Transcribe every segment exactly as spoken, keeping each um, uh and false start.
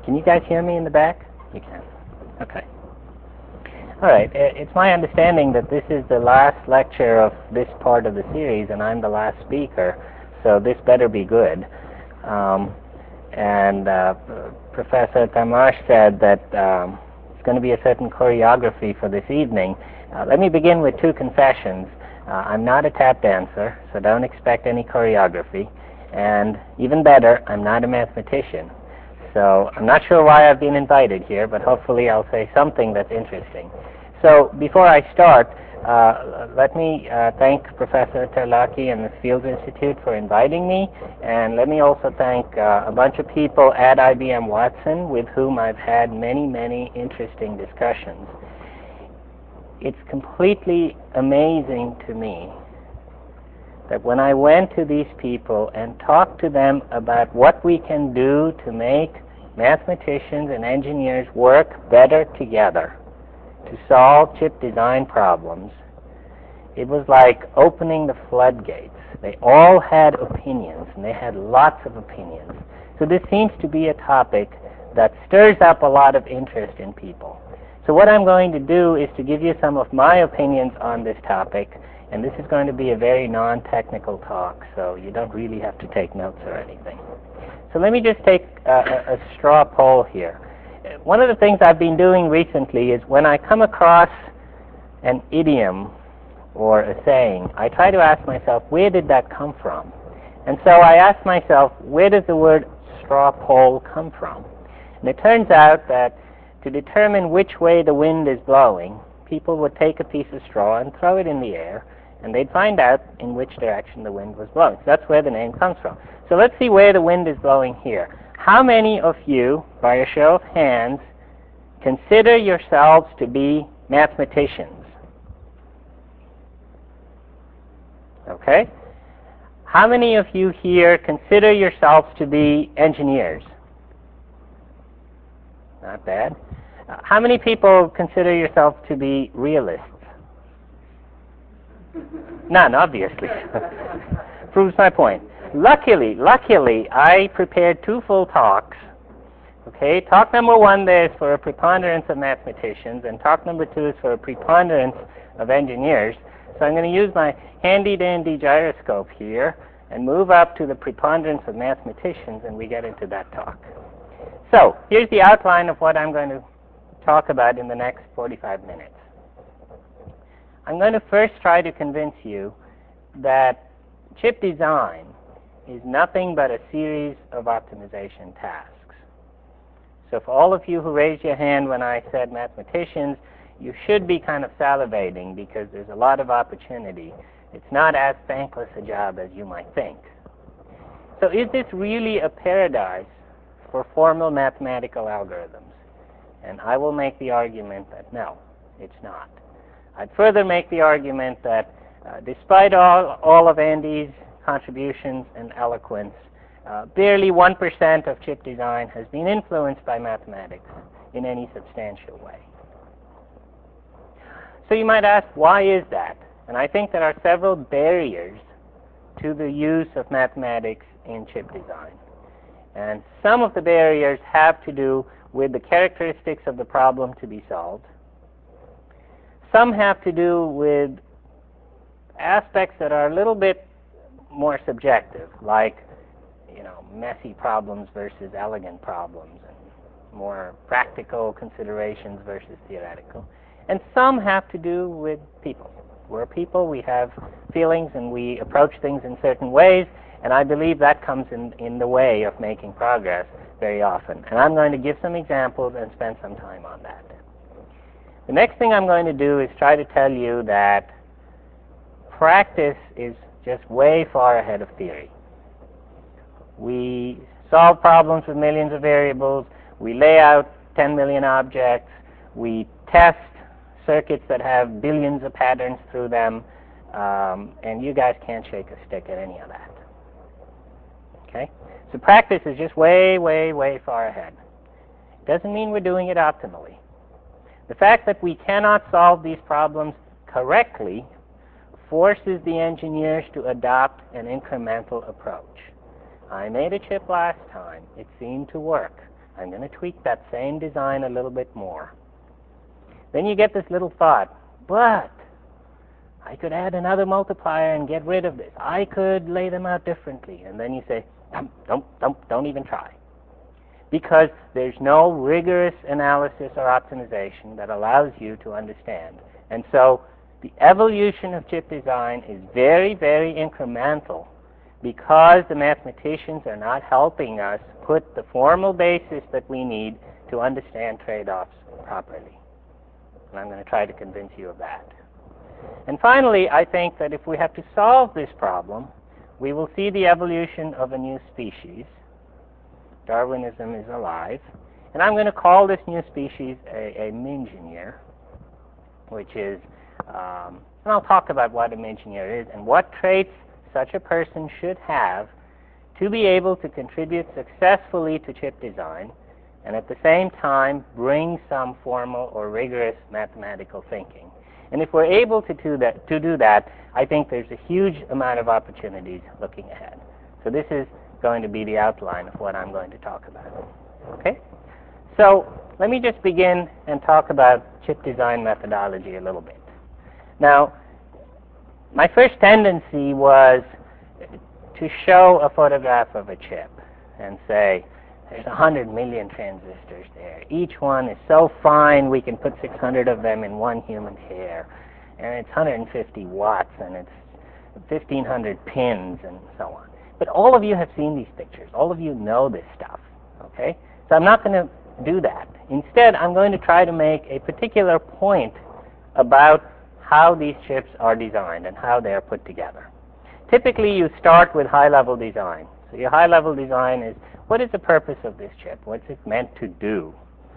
Can you guys hear me in the back? You can. Okay. All right. It's my understanding that this is the last lecture of this part of the series, and I'm the last speaker, so this better be good. Um, and uh, Professor Tamash said that um, it's going to be a certain choreography for this evening. Uh, let me begin with two confessions. Uh, I'm not a tap dancer, so don't expect any choreography. And even better, I'm not a mathematician. So I'm not sure why I've been invited here, but hopefully I'll say something that's interesting. So before I start, uh, let me uh, thank Professor Terlaki and the Fields Institute for inviting me, and let me also thank uh, a bunch of people at I B M Watson with whom I've had many, many interesting discussions. It's completely amazing to me that when I went to these people and talked to them about what we can do to make mathematicians and engineers work better together to solve chip design problems, it was like opening the floodgates. They all had opinions, and they had lots of opinions. So this seems to be a topic that stirs up a lot of interest in people. So what I'm going to do is to give you some of my opinions on this topic, and this is going to be a very non-technical talk, so you don't really have to take notes or anything. So let me just take a, a, a straw poll here. One of the things I've been doing recently is when I come across an idiom or a saying, I try to ask myself, where did that come from? And so I ask myself, where does the word straw poll come from? And it turns out that to determine which way the wind is blowing, people would take a piece of straw and throw it in the air, and they'd find out in which direction the wind was blowing. So that's where the name comes from. So let's see where the wind is blowing here. How many of you, by a show of hands, consider yourselves to be mathematicians? Okay. How many of you here consider yourselves to be engineers? Not bad. Uh, how many people consider yourselves to be realists? None, obviously. Proves my point. Luckily, luckily, I prepared two full talks. Okay, talk number one there is for a preponderance of mathematicians, and talk number two is for a preponderance of engineers. So I'm going to use my handy-dandy gyroscope here and move up to the preponderance of mathematicians, and we get into that talk. So here's the outline of what I'm going to talk about in the next forty-five minutes. I'm going to first try to convince you that chip design is nothing but a series of optimization tasks. So for all of you who raised your hand when I said mathematicians, you should be kind of salivating because there's a lot of opportunity. It's not as thankless a job as you might think. So is this really a paradise for formal mathematical algorithms? And I will make the argument that no, it's not. I'd further make the argument that uh, despite all, all of Andy's contributions and eloquence, uh, barely one percent of chip design has been influenced by mathematics in any substantial way. So you might ask, why is that? And I think there are several barriers to the use of mathematics in chip design. And some of the barriers have to do with the characteristics of the problem to be solved. Some have to do with aspects that are a little bit more subjective, like, you know, messy problems versus elegant problems, and more practical considerations versus theoretical. And some have to do with people. We're people, we have feelings, and we approach things in certain ways, and I believe that comes in, in the way of making progress very often. And I'm going to give some examples and spend some time on that. The next thing I'm going to do is try to tell you that practice is just way far ahead of theory. We solve problems with millions of variables, we lay out ten million objects, we test circuits that have billions of patterns through them, um, and you guys can't shake a stick at any of that. Okay? So practice is just way, way, way far ahead. Doesn't mean we're doing it optimally. The fact that we cannot solve these problems correctly forces the engineers to adopt an incremental approach. I made a chip last time. It seemed to work. I'm going to tweak that same design a little bit more. Then you get this little thought, but I could add another multiplier and get rid of this. I could lay them out differently. And then you say, don't, don't, don't, don't even try. Because there's no rigorous analysis or optimization that allows you to understand. And so the evolution of chip design is very, very incremental because the mathematicians are not helping us put the formal basis that we need to understand trade-offs properly. And I'm going to try to convince you of that. And finally, I think that if we have to solve this problem, we will see the evolution of a new species. Darwinism is alive. And I'm going to call this new species a, a Mingineer, which is, um, and I'll talk about what a Mingineer is and what traits such a person should have to be able to contribute successfully to chip design and at the same time bring some formal or rigorous mathematical thinking. And if we're able to do that, to do that, I think there's a huge amount of opportunities looking ahead. So this is going to be the outline of what I'm going to talk about. Okay? So let me just begin and talk about chip design methodology a little bit. Now, my first tendency was to show a photograph of a chip and say, there's one hundred million transistors there. Each one is so fine we can put six hundred of them in one human hair. And it's one hundred fifty watts and it's fifteen hundred pins and so on. But all of you have seen these pictures. All of you know this stuff. Okay? So I'm not going to do that. Instead, I'm going to try to make a particular point about how these chips are designed and how they are put together. Typically, you start with high-level design. So your high-level design is, what is the purpose of this chip? What's it meant to do?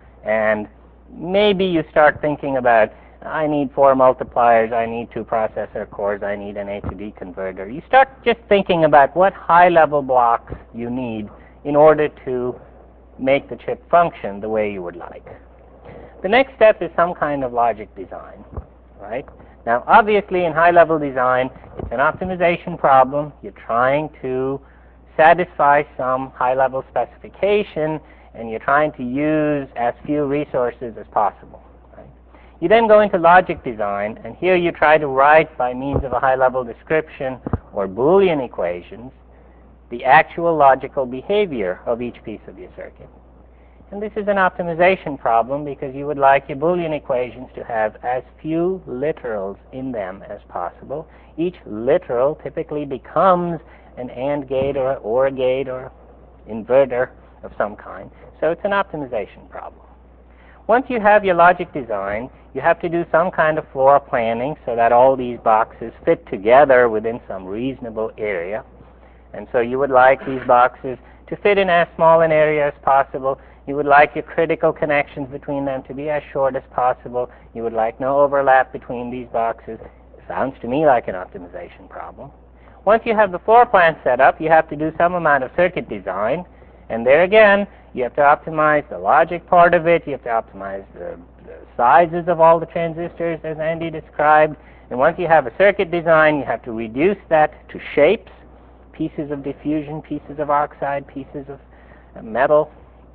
And maybe you start thinking about, I need four multipliers, I need two processor cores, I need an A to D converter. You start just thinking about what high-level blocks you need in order to make the chip function the way you would like. The next step is some kind of logic design, right? Now, obviously, in high-level design, it's an optimization problem. You're trying to satisfy some high-level specification, and you're trying to use as few resources as possible. Right? You then go into logic design, and here you try to write, by means of a high-level description or Boolean equations, the actual logical behavior of each piece of your circuit. And this is an optimization problem because you would like your Boolean equations to have as few literals in them as possible. Each literal typically becomes an AND gate or an OR gate or inverter of some kind. So it's an optimization problem. Once you have your logic design, you have to do some kind of floor planning so that all these boxes fit together within some reasonable area. And so you would like these boxes to fit in as small an area as possible. You would like your critical connections between them to be as short as possible. You would like no overlap between these boxes. It sounds to me like an optimization problem. Once you have the floor plan set up, you have to do some amount of circuit design. And there again, you have to optimize the logic part of it. You have to optimize the, the sizes of all the transistors, as Andy described. And once you have a circuit design, you have to reduce that to shapes, pieces of diffusion, pieces of oxide, pieces of metal.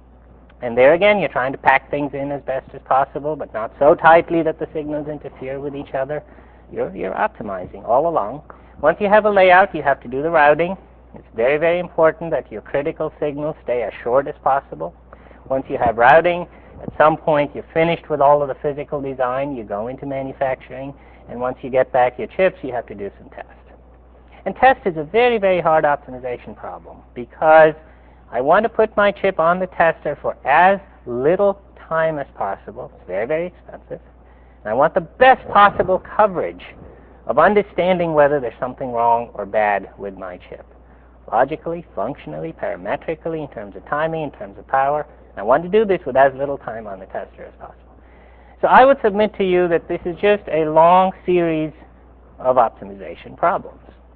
And there again, you're trying to pack things in as best as possible, but not so tightly that the signals interfere with each other. You're, you're optimizing all along. Once you have a layout, you have to do the routing. It's very, very important that your critical signals stay as short as possible. Once you have routing, at some point you're finished with all of the physical design, you go into manufacturing, and once you get back your chips, you have to do some test. And test is a very, very hard optimization problem because I want to put my chip on the tester for as little time as possible. It's very, very expensive. And I want the best possible coverage of understanding whether there's something wrong or bad with my chip. Logically, functionally, parametrically, in terms of timing, in terms of power. And I want to do this with as little time on the tester as possible. So I would submit to you that this is just a long series of optimization problems.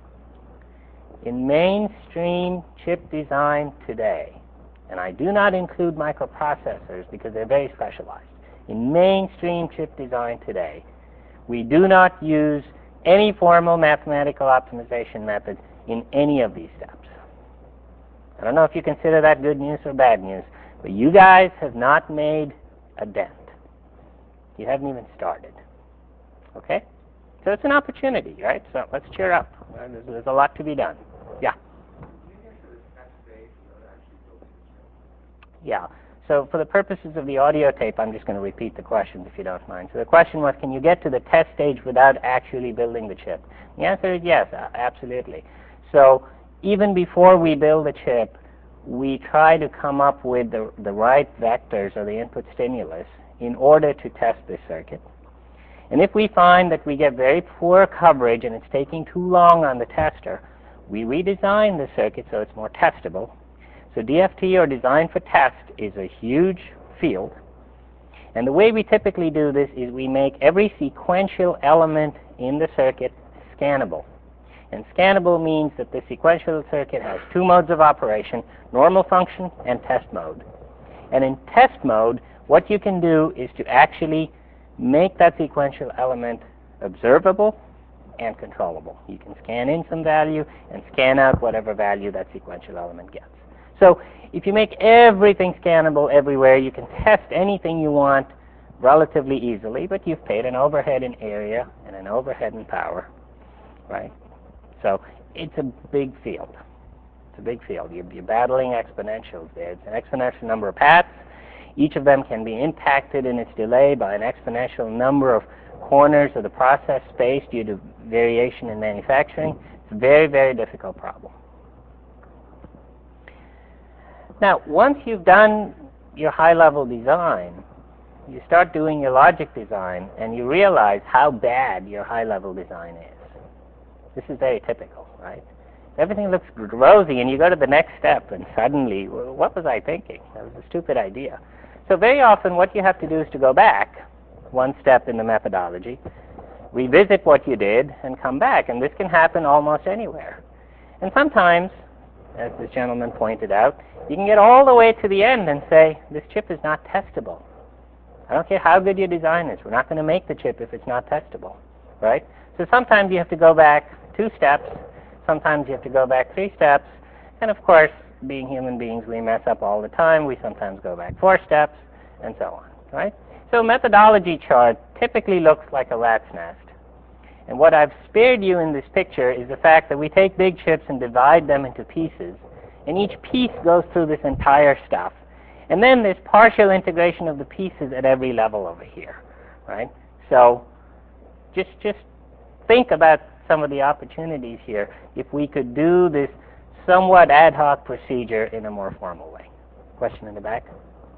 In mainstream chip design today, and I do not include microprocessors because they're very specialized. In mainstream chip design today, we do not use any formal mathematical optimization methods in any of these steps. I don't know if you consider that good news or bad news, But you guys have not made a dent. You haven't even started. Okay? So it's an opportunity, right? So let's cheer up. There's, there's a lot to be done. Yeah? Yeah. So for the purposes of the audio tape, I'm just going to repeat the questions if you don't mind. So the question was, can you get to the test stage without actually building the chip? The answer is yes, absolutely. So even before we build the chip, we try to come up with the, the right vectors or the input stimulus in order to test this circuit. And if we find that we get very poor coverage and it's taking too long on the tester, we redesign the circuit so it's more testable. So D F T, or design for test, is a huge field. And the way we typically do this is we make every sequential element in the circuit scannable. And scannable means that the sequential circuit has two modes of operation, normal function and test mode. And in test mode, what you can do is to actually make that sequential element observable and controllable. You can scan in some value and scan out whatever value that sequential element gets. So if you make everything scannable everywhere, you can test anything you want relatively easily, but you've paid an overhead in area and an overhead in power, right? So it's a big field. It's a big field. You're, you're battling exponentials there. It's an exponential number of paths. Each of them can be impacted in its delay by an exponential number of corners of the process space due to variation in manufacturing. It's a very, very difficult problem. Now, once you've done your high-level design, you start doing your logic design, and you realize how bad your high-level design is. This is very typical, right? Everything looks rosy, and you go to the next step, and suddenly, what was I thinking? That was a stupid idea. So very often, what you have to do is to go back one step in the methodology, revisit what you did, and come back. And this can happen almost anywhere. And sometimes, as this gentleman pointed out, you can get all the way to the end and say, this chip is not testable. I don't care how good your design is. We're not going to make the chip if it's not testable, right? So sometimes you have to go back two steps. Sometimes you have to go back three steps. And of course, being human beings, we mess up all the time. We sometimes go back four steps, and so on, right? So a methodology chart typically looks like a rat's nest. And what I've spared you in this picture is the fact that we take big chips and divide them into pieces, and each piece goes through this entire stuff. And then there's partial integration of the pieces at every level over here, right? So just just think about some of the opportunities here if we could do this somewhat ad hoc procedure in a more formal way. Question in the back?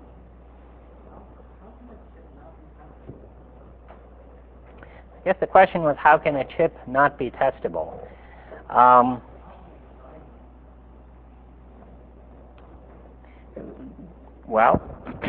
I guess the question was, how can a chip not be testable? Um, well,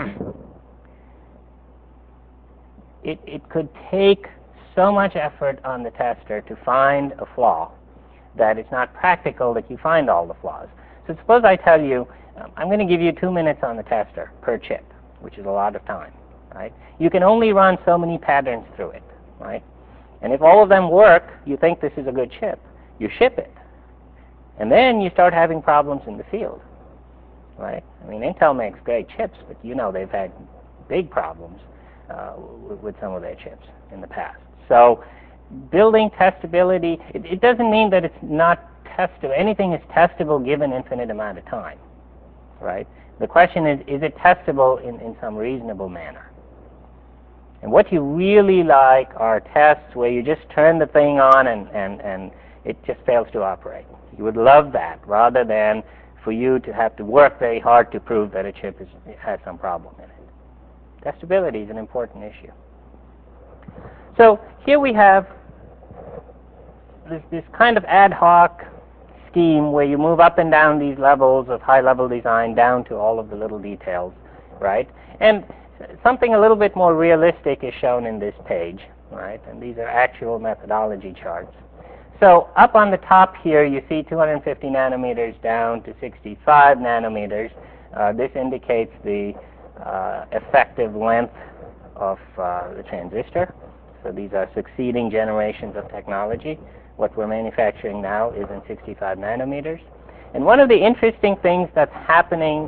it, it could take so much effort on the tester to find a flaw that it's not practical that you find all the flaws. So suppose I tell you, um, I'm going to give you two minutes on the tester per chip, which is a lot of time, right? You can only run so many patterns through it, right? And if all of them work, you think this is a good chip. You ship it. And then you start having problems in the field, right? I mean, Intel makes great chips, but you know they've had big problems uh, w- with some of their chips in the past. So building testability, it, it doesn't mean that it's not testable. Anything is testable given infinite amount of time, right? The question is, is it testable in, in some reasonable manner? And what you really like are tests where you just turn the thing on and, and, and it just fails to operate. You would love that rather than for you to have to work very hard to prove that a chip is, has some problem in it. Testability is an important issue. So here we have this, this kind of ad hoc scheme where you move up and down these levels of high-level design down to all of the little details, right? And something a little bit more realistic is shown in this page, right? And these are actual methodology charts. So up on the top here, you see two hundred fifty nanometers down to sixty-five nanometers. Uh, this indicates the uh, effective length of uh, the transistor. So these are succeeding generations of technology. What we're manufacturing now is in sixty-five nanometers. And one of the interesting things that's happening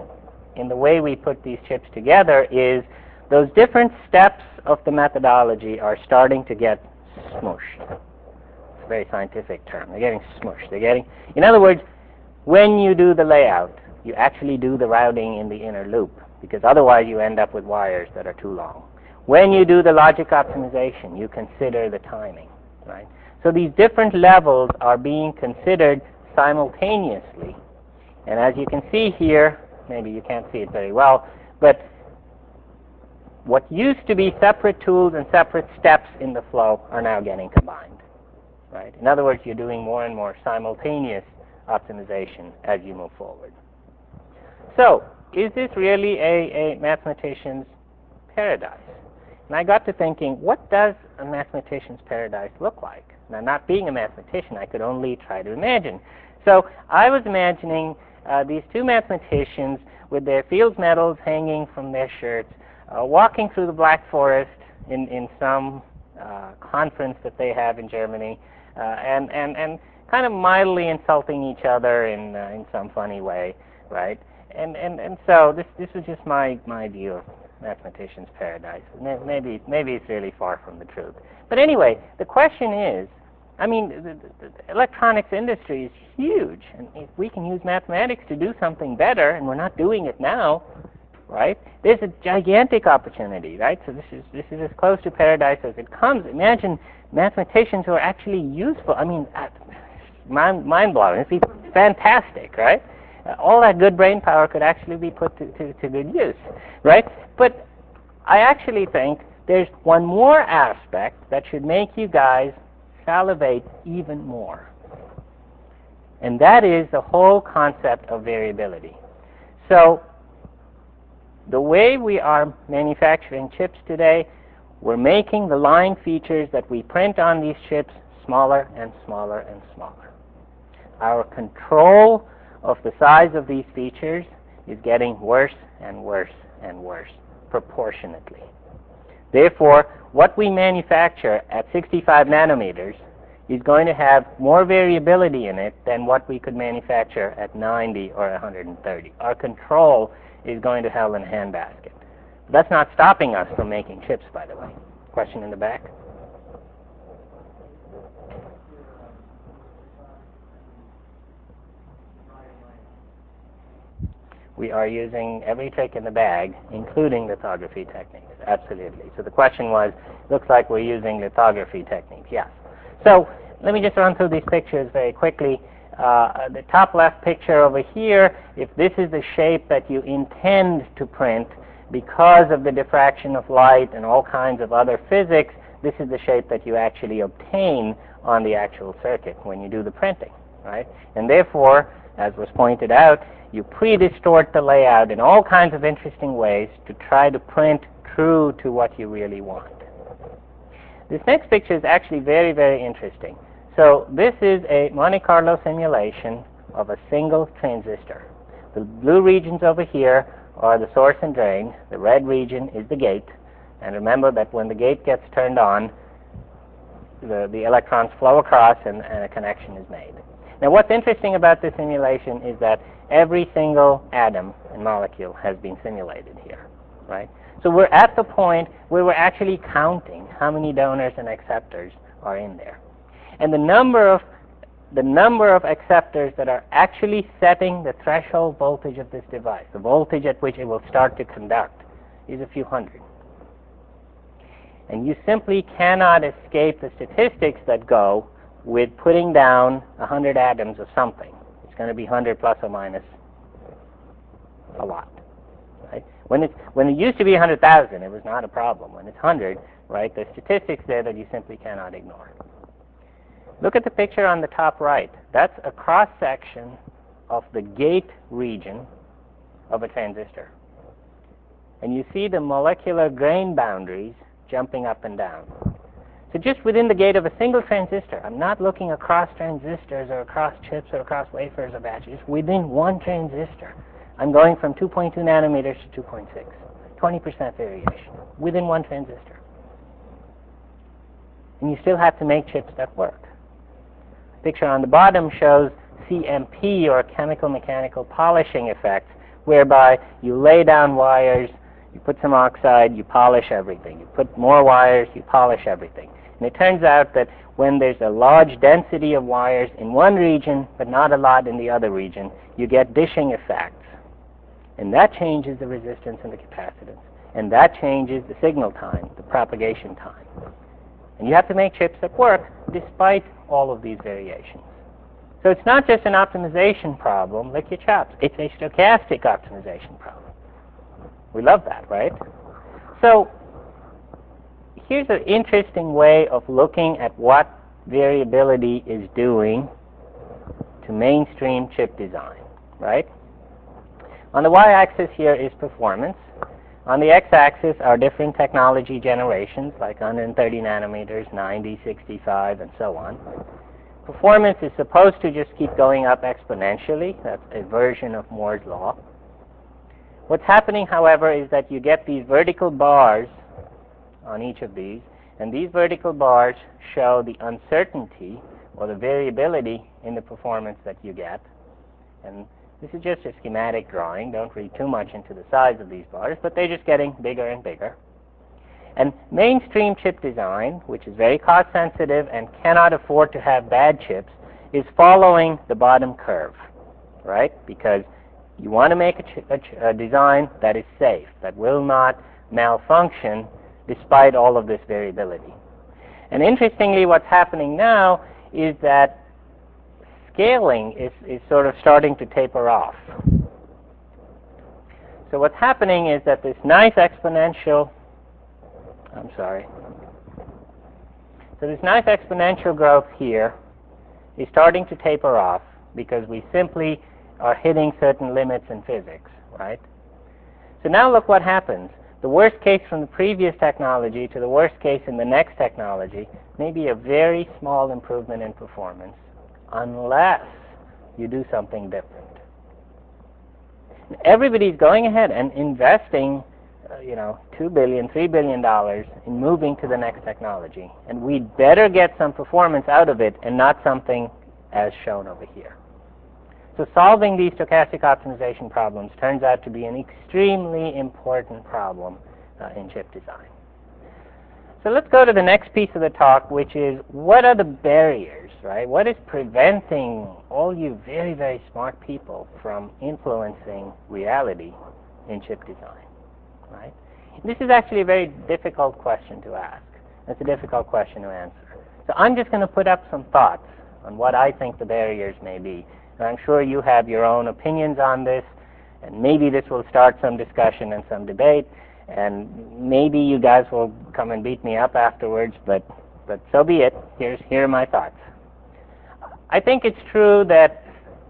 in the way we put these chips together is those different steps of the methodology are starting to get smushed. It's a very scientific term. They're getting smushed. They're getting, in other words, when you do the layout, you actually do the routing in the inner loop, because otherwise you end up with wires that are too long. When you do the logic optimization, you consider the timing, right? So these different levels are being considered simultaneously. And as you can see here, maybe you can't see it very well, but what used to be separate tools and separate steps in the flow are now getting combined, right? In other words, you're doing more and more simultaneous optimization as you move forward. So, is this really a, a mathematician's paradise? And I got to thinking, what does a mathematician's paradise look like? Now, not being a mathematician, I could only try to imagine. So I was imagining uh, these two mathematicians with their Fields medals hanging from their shirts, uh, walking through the Black Forest in, in some uh, conference that they have in Germany, uh, and, and, and kind of mildly insulting each other in, uh, in some funny way, right? And, and, and so this, this was just my, my view of mathematician's paradise. Maybe, maybe it's really far from the truth. But anyway, the question is, I mean, the, the, the electronics industry is huge, and if we can use mathematics to do something better, and we're not doing it now, right? There's a gigantic opportunity, right? So this is this is as close to paradise as it comes. Imagine mathematicians who are actually useful. I mean, mind mind blowing. It's fantastic, right? Uh, all that good brain power could actually be put to, to, to good use, right? But I actually think there's one more aspect that should make you guys salivate even more. And that is the whole concept of variability. So the way we are manufacturing chips today, we're making the line features that we print on these chips smaller and smaller and smaller. Our control of the size of these features is getting worse and worse and worse proportionately. Therefore, what we manufacture at sixty-five nanometers is going to have more variability in it than what we could manufacture at ninety or one hundred thirty. Our control is going to hell in a handbasket. That's not stopping us from making chips, by the way. Question in the back? We are using every trick in the bag, including lithography techniques. Absolutely. So the question was, looks like we're using lithography techniques. Yes. So let me just run through these pictures very quickly. Uh, the top left picture over here, if this is the shape that you intend to print because of the diffraction of light and all kinds of other physics, this is the shape that you actually obtain on the actual circuit when you do the printing, right? And therefore, as was pointed out, you pre-distort the layout in all kinds of interesting ways to try to print true to what you really want. This next picture is actually very, very interesting. So this is a Monte Carlo simulation of a single transistor. The blue regions over here are the source and drain. The red region is the gate. And remember that when the gate gets turned on, the, the electrons flow across and, and a connection is made. Now what's interesting about this simulation is that every single atom and molecule has been simulated here, right? So we're at the point where we're actually counting how many donors and acceptors are in there. And the number of the number of acceptors that are actually setting the threshold voltage of this device, the voltage at which it will start to conduct, is a few hundred. And you simply cannot escape the statistics that go with putting down one hundred atoms of something. It's going to be one hundred plus or minus a lot. Right? When, it's, when it used to be one hundred thousand, it was not a problem. When it's one hundred, right, there's statistics there that you simply cannot ignore. Look at the picture on the top right. That's a cross-section of the gate region of a transistor. And you see the molecular grain boundaries jumping up and down. So just within the gate of a single transistor, I'm not looking across transistors or across chips or across wafers or batches. Within one transistor, I'm going from two point two nanometers to two point six. twenty percent variation within one transistor. And you still have to make chips that work. The picture on the bottom shows C M P, or chemical mechanical polishing effects, whereby you lay down wires, you put some oxide, you polish everything. You put more wires, you polish everything. And it turns out that when there's a large density of wires in one region but not a lot in the other region, you get dishing effects. And that changes the resistance and the capacitance. And that changes the signal time, the propagation time. And you have to make chips that work despite all of these variations. So it's not just an optimization problem, lick your chops. It's a stochastic optimization problem. We love that, right? So here's an interesting way of looking at what variability is doing to mainstream chip design, right? On the y-axis here is performance. On the x-axis are different technology generations, like one hundred thirty nanometers, ninety, sixty-five, and so on. Performance is supposed to just keep going up exponentially. That's a version of Moore's law. What's happening, however, is that you get these vertical bars on each of these, and these vertical bars show the uncertainty or the variability in the performance that you get. And this is just a schematic drawing. Don't read too much into the size of these bars, but they're just getting bigger and bigger. And mainstream chip design, which is very cost sensitive and cannot afford to have bad chips, is following the bottom curve, right? Because you want to make a, ch- a, ch- a design that is safe, that will not malfunction despite all of this variability. And interestingly, what's happening now is that scaling is, is sort of starting to taper off. So what's happening is that this nice exponential, I'm sorry, so this nice exponential growth here is starting to taper off because we simply are hitting certain limits in physics, right? So now look what happens. The worst case from the previous technology to the worst case in the next technology may be a very small improvement in performance unless you do something different. Everybody's going ahead and investing, uh, you know, two billion dollars, three billion dollars in moving to the next technology. And we'd better get some performance out of it and not something as shown over here. So solving these stochastic optimization problems turns out to be an extremely important problem uh, in chip design. So let's go to the next piece of the talk, which is what are the barriers, right? What is preventing all you very, very smart people from influencing reality in chip design, right? This is actually a very difficult question to ask. It's a difficult question to answer. So I'm just going to put up some thoughts on what I think the barriers may be. And I'm sure you have your own opinions on this, and maybe this will start some discussion and some debate, and maybe you guys will come and beat me up afterwards, but, but so be it. Here's, here are my thoughts. I think it's true that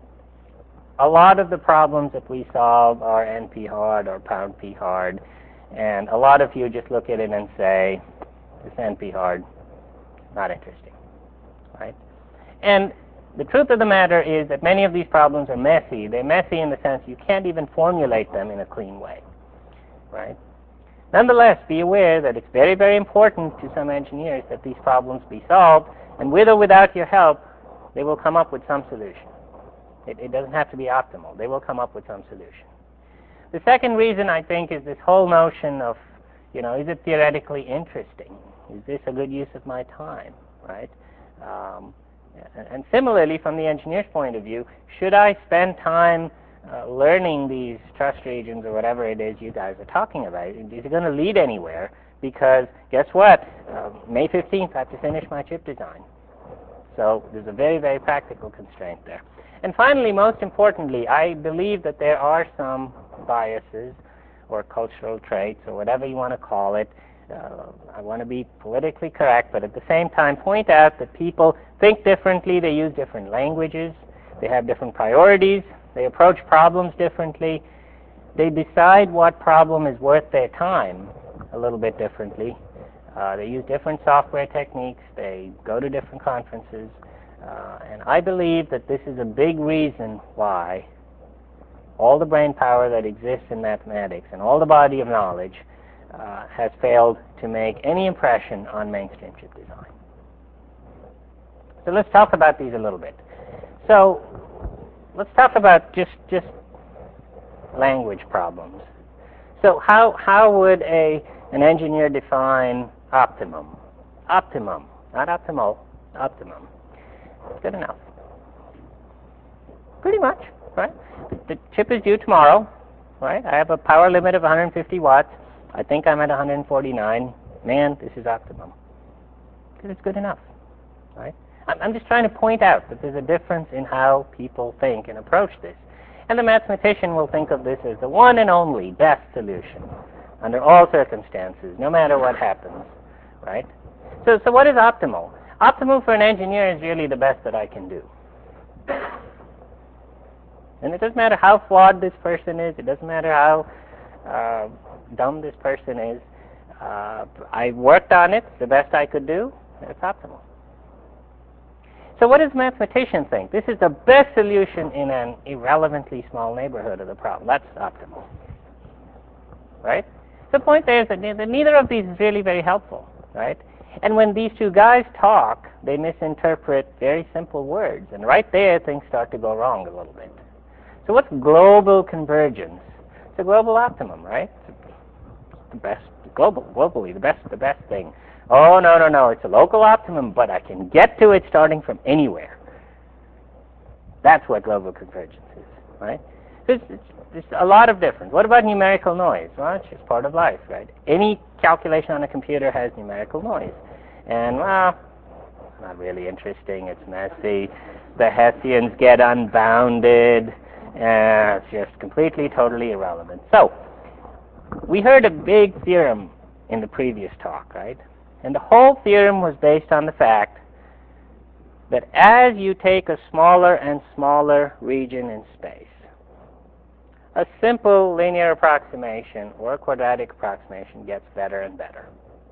a lot of the problems that we solve are N P hard or pound P hard, and a lot of you just look at it and say, this N P hard, not interesting, right? And the truth of the matter is that many of these problems are messy. They're messy in the sense you can't even formulate them in a clean way, right? Nonetheless, be aware that it's very, very important to some engineers that these problems be solved, and with or without your help, they will come up with some solution. It, it doesn't have to be optimal. They will come up with some solution. The second reason, I think, is this whole notion of, you know, is it theoretically interesting? Is this a good use of my time, right? Um, And similarly, from the engineer's point of view, should I spend time uh, learning these trust regions or whatever it is you guys are talking about? Is it going to lead anywhere? Because guess what? Uh, May fifteenth, I have to finish my chip design. So there's a very, very practical constraint there. And finally, most importantly, I believe that there are some biases or cultural traits or whatever you want to call it. Uh, I want to be politically correct, but at the same time point out that people think differently, they use different languages, they have different priorities, they approach problems differently, they decide what problem is worth their time a little bit differently, uh, they use different software techniques, they go to different conferences, uh, and I believe that this is a big reason why all the brain power that exists in mathematics and all the body of knowledge Uh, has failed to make any impression on mainstream chip design. So let's talk about these a little bit. So let's talk about just just language problems. So how how would a an engineer define optimum? Optimum, not optimal, optimum. It's good enough. Pretty much, right? The chip is due tomorrow, right? I have a power limit of one hundred fifty watts. I think I'm at one hundred forty-nine. Man, this is optimum. Because it's good enough, right? I'm just trying to point out that there's a difference in how people think and approach this. And the mathematician will think of this as the one and only best solution under all circumstances, no matter what happens, right? So, so what is optimal? Optimal for an engineer is really the best that I can do. And it doesn't matter how flawed this person is. It doesn't matter how uh, dumb this person is. Uh, I worked on it, the best I could do. It's optimal. So what does a mathematician think? This is the best solution in an irrelevantly small neighborhood of the problem. That's optimal. Right? The point there is that neither of these is really very helpful. Right? And when these two guys talk, they misinterpret very simple words. And right there, things start to go wrong a little bit. So what's global convergence? It's a global optimum, right? It's the best, global, globally, the best, the best thing. Oh, no, no, no, it's a local optimum, but I can get to it starting from anywhere. That's what global convergence is, right? So it's, it's, it's a lot of difference. What about numerical noise? Well, it's just part of life, right? Any calculation on a computer has numerical noise. And, well, not really interesting. It's messy. The Hessians get unbounded. Uh, it's just completely, totally irrelevant. So, we heard a big theorem in the previous talk, right? And the whole theorem was based on the fact that as you take a smaller and smaller region in space, a simple linear approximation or a quadratic approximation gets better and better.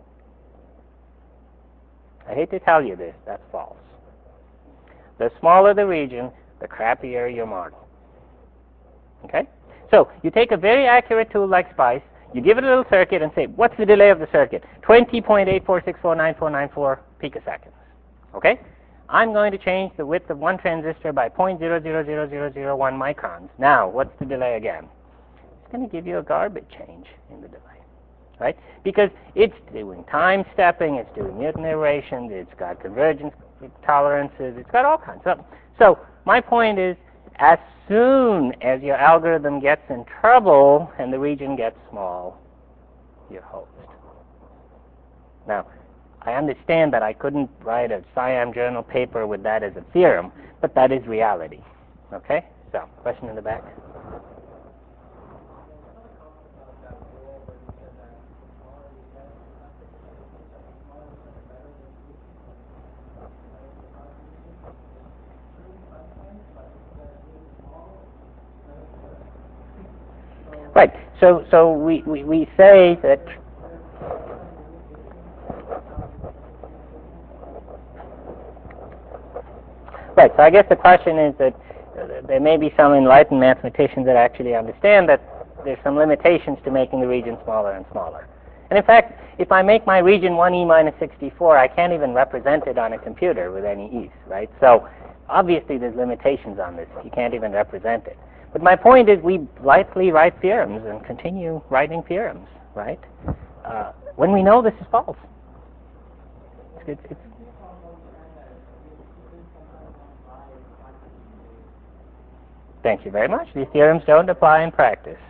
I hate to tell you this, that's false. The smaller the region, the crappier your model. Okay? So you take a very accurate tool like SPICE, you give it a little circuit and say, what's the delay of the circuit? twenty point eight four six four nine four nine four picoseconds. Okay? I'm going to change the width of one transistor by zero point zero zero zero zero zero one microns. Now, what's the delay again? It's going to give you a garbage change in the delay. Right? Because it's doing time stepping, it's doing Newton iterations, it's got convergence tolerances, it's got all kinds of. So my point is, as soon as your algorithm gets in trouble and the region gets small, you're hosed. Now, I understand that I couldn't write a SciAm journal paper with that as a theorem, but that is reality. Okay? So, question in the back. Right. So, so we, we, we say that right. So I guess the question is that uh, there may be some enlightened mathematicians that actually understand that there's some limitations to making the region smaller and smaller. And in fact, if I make my region one e minus sixty-four, I can't even represent it on a computer with any ease, right? So obviously there's limitations on this. You can't even represent it. But my point is we lightly write theorems and continue writing theorems, right? Uh, when we know this is false. It's, it's, thank you very much. These theorems don't apply in practice.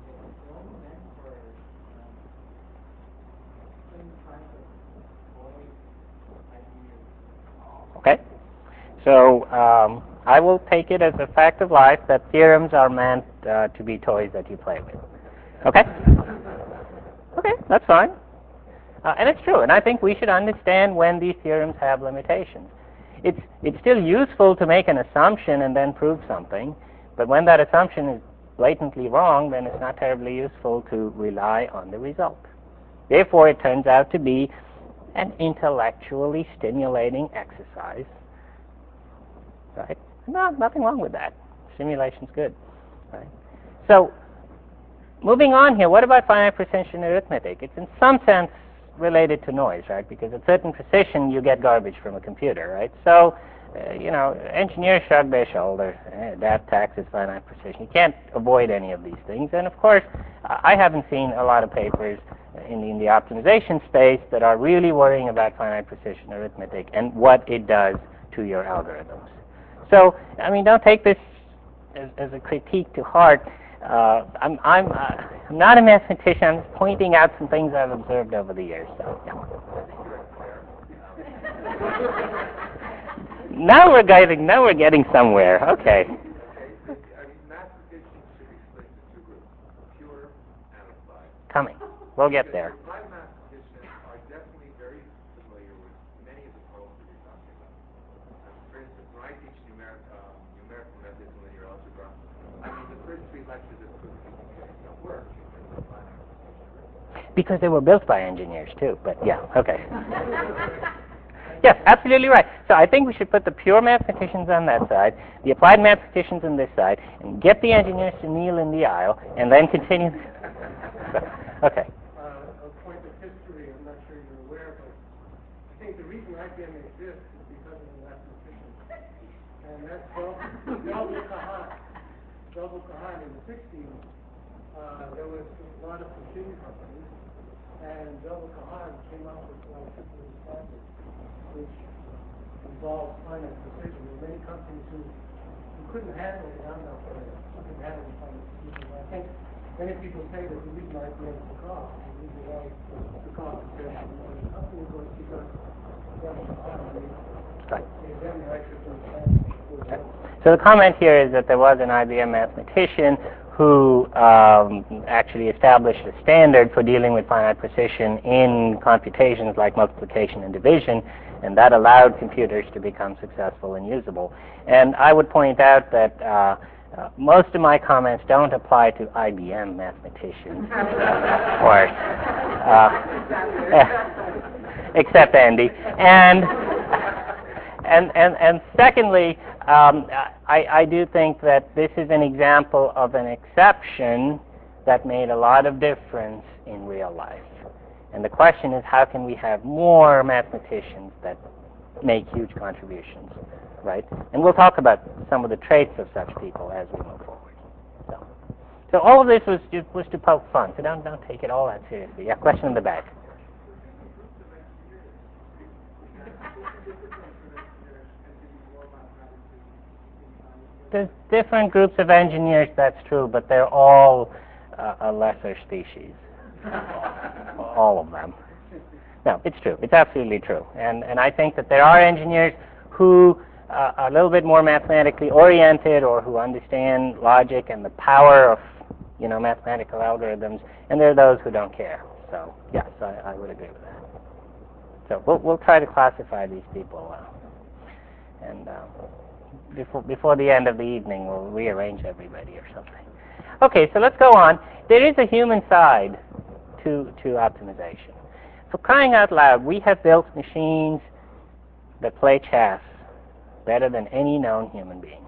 Okay? So um, I will take it as a fact of life that theorems are meant uh, to be toys that you play with. Okay? Okay, that's fine. Uh, and it's true, and I think we should understand when these theorems have limitations. It's, it's still useful to make an assumption and then prove something, but when that assumption is blatantly wrong, then it's not terribly useful to rely on the result. Therefore, it turns out to be an intellectually stimulating exercise. Right? No, nothing wrong with that. Simulation's good. Right? So, moving on here, what about finite precision arithmetic? It's in some sense related to noise, right? Because at certain precision, you get garbage from a computer, right? So, uh, you know, engineers shrug their shoulders. Eh, that tax is finite precision. You can't avoid any of these things. And of course, I haven't seen a lot of papers in the, in the optimization space that are really worrying about finite precision arithmetic and what it does to your algorithms. So, I mean, don't take this as, as a critique to heart. Uh, I'm, I'm, uh, I'm not a mathematician. I'm just pointing out some things I've observed over the years. So, yeah. Now we're getting, now we're getting somewhere. Okay. Coming. We'll get there. Applied mathematicians are definitely very familiar with many of the problems that you're talking about. For instance, when I teach numeric, um, numerical methods in linear algebra, I mean, the first three lectures of proof don't work in terms of finite precision. Because they were built by engineers too, but yeah, okay. Yes, absolutely right. So I think we should put the pure mathematicians on that side, the applied mathematicians on this side, and get the engineers to kneel in the aisle, and then continue. Okay. Uh, a point of history, I'm not sure you're aware, but I think the reason I B M exists is because of the mathematicians. And that's Double Kahan. Double Kahan in the sixties, uh, there was a lot of computing companies, and Double Kahan came up with one particular standard, which involves finite precision. There were many companies who, who couldn't handle the Amdahl formula, couldn't handle the finite precision. I think many people say that the reason I B M took off, the reason why it took off compared to the other companies was because Double Kahan Right. gave them the right to understand. So the comment here is that there was an I B M mathematician who um, actually established a standard for dealing with finite precision in computations like multiplication and division, and that allowed computers to become successful and usable. And I would point out that uh, uh, most of my comments don't apply to I B M mathematicians, of course, uh, except Andy. And and and and secondly, um, I, I do think that this is an example of an exception that made a lot of difference in real life. And the question is, how can we have more mathematicians that make huge contributions, right? And we'll talk about some of the traits of such people as we move forward. So, so all of this was just was to poke fun. So don't don't take it all that seriously. Yeah, question in the back. There's different groups of engineers, that's true, but they're all uh, a lesser species. All of them. No, it's true. It's absolutely true. And and I think that there are engineers who uh, are a little bit more mathematically oriented or who understand logic and the power of, you know, mathematical algorithms, and there are those who don't care. So, yes, I, I would agree with that. So we'll, we'll try to classify these people. Uh, and uh, before, before the end of the evening, we'll rearrange everybody or something. Okay, so let's go on. There is a human side to, to optimization. For crying out loud, we have built machines that play chess better than any known human being.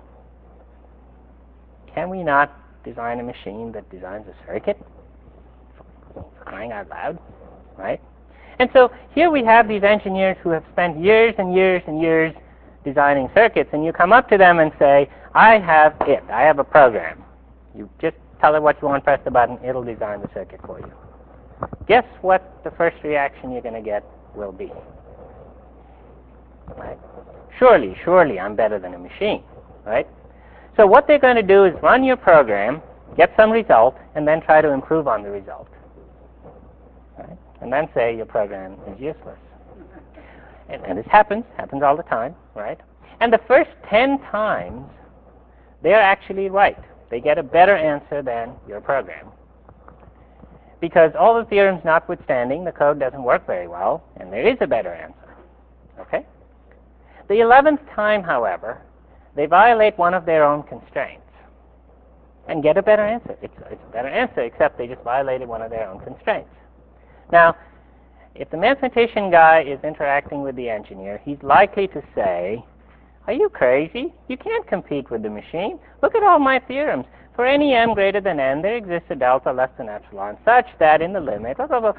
Can we not design a machine that designs a circuit? For crying out loud, right? And so here we have these engineers who have spent years and years and years designing circuits, and you come up to them and say, I have it. I have a program. You just tell it what you want, press the button, it'll design the circuit for you. Guess what the first reaction you're going to get will be? Right? Surely, surely I'm better than a machine, right? So what they're going to do is run your program, get some result, and then try to improve on the result. Right? And then say your program is useless. And, and this happens, happens all the time, right? And the first ten times, they're actually right. They get a better answer than your program. Because all the theorems notwithstanding, the code doesn't work very well, and there is a better answer. Okay? The eleventh time, however, they violate one of their own constraints and get a better answer. It's, it's a better answer, except they just violated one of their own constraints. Now, if the mathematician guy is interacting with the engineer, he's likely to say, are you crazy? You can't compete with the machine. Look at all my theorems. For any m greater than n, there exists a delta less than epsilon, such that in the limit, blah, blah, blah.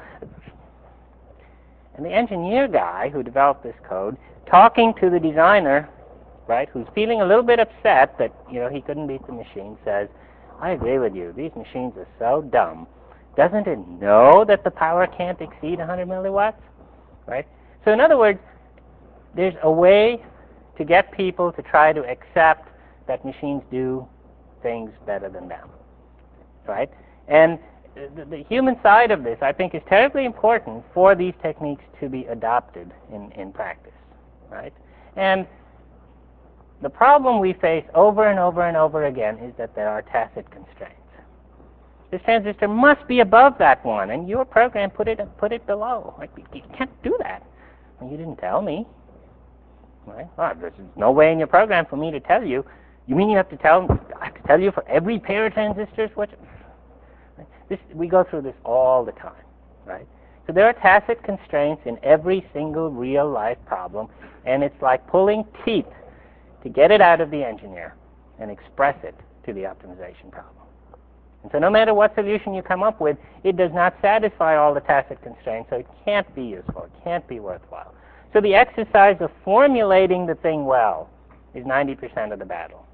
And the engineer guy who developed this code, talking to the designer, right, who's feeling a little bit upset that, you know, he couldn't beat the machine, says, I agree with you, these machines are so dumb. Doesn't it know that the power can't exceed one hundred milliwatts, right? So in other words, there's a way to get people to try to accept that machines do things better than them, right? And the, the human side of this, I think, is terribly important for these techniques to be adopted in, in practice, right? And the problem we face over and over and over again is that there are tacit constraints. This transistor must be above that one, and your program put it put it below. Like, you can't do that. Well, you didn't tell me. Right? Well, there's no way in your program for me to tell you. You mean you have to tell? I have to tell you for every pair of transistors what? Right? This we go through this all the time, right? So there are tacit constraints in every single real life problem, and it's like pulling teeth to get it out of the engineer and express it to the optimization problem. And so no matter what solution you come up with, it does not satisfy all the tacit constraints, so it can't be useful, it can't be worthwhile. So the exercise of formulating the thing well is ninety percent of the battle.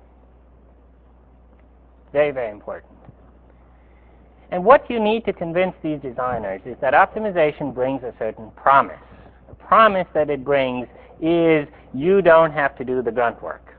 Very, very important. And what you need to convince these designers is that optimization brings a certain promise. The promise that it brings is you don't have to do the grunt work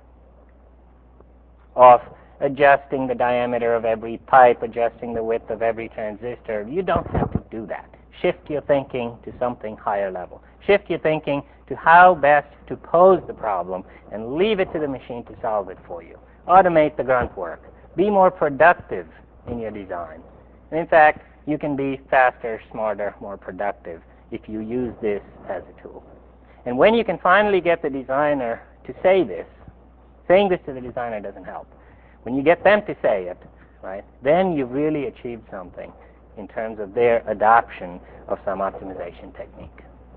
of adjusting the diameter of every pipe, adjusting the width of every transistor. You don't have to do that. Shift your thinking to something higher level. Shift your thinking to how best to pose the problem and leave it to the machine to solve it for you. Automate the grunt work. Be more productive in your design. And in fact, you can be faster, smarter, more productive if you use this as a tool. And when you can finally get the designer to say this, saying this to the designer doesn't help. When you get them to say it, right, then you've really achieved something in terms of their adoption of some optimization technique.